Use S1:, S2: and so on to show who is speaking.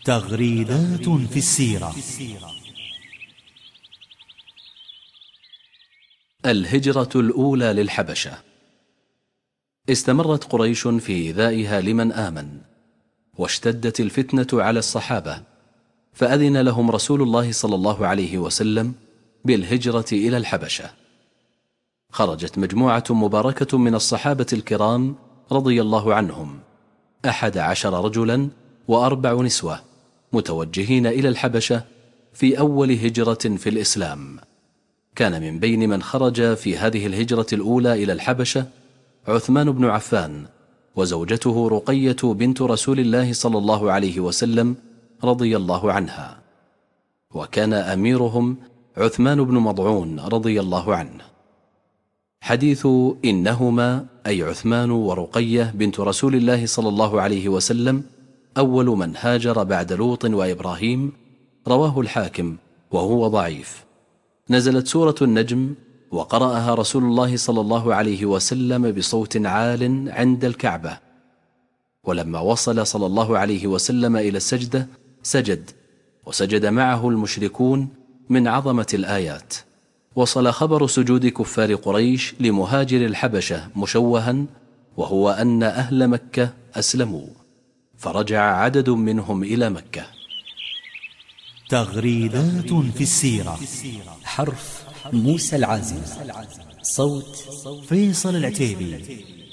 S1: تغريدات في السيرة.
S2: الهجرة الأولى للحبشة. استمرت قريش في إيذائها لمن آمن، واشتدت الفتنة على الصحابة، فأذن لهم رسول الله صلى الله عليه وسلم بالهجرة إلى الحبشة. خرجت مجموعة مباركة من الصحابة الكرام رضي الله عنهم، 11 رجلا و4 نسوة، متوجهين إلى الحبشة في أول هجرة في الإسلام. كان من بين من خرج في هذه الهجرة الأولى إلى الحبشة عثمان بن عفان وزوجته رقية بنت رسول الله صلى الله عليه وسلم رضي الله عنها، وكان أميرهم عثمان بن مضعون رضي الله عنه. حديث إنهما أي عثمان ورقية بنت رسول الله صلى الله عليه وسلم أول من هاجر بعد لوط وإبراهيم، رواه الحاكم وهو ضعيف. نزلت سورة النجم وقرأها رسول الله صلى الله عليه وسلم بصوت عال عند الكعبة، ولما وصل صلى الله عليه وسلم إلى السجدة سجد، وسجد معه المشركون من عظمة الآيات. وصل خبر سجود كفار قريش لمهاجر الحبشة مشوها، وهو أن أهل مكة أسلموا، فرجع عدد منهم إلى مكة.
S1: تغريدات في السيرة.
S3: حرف موسى العازم، صوت
S1: فيصل العتيبي.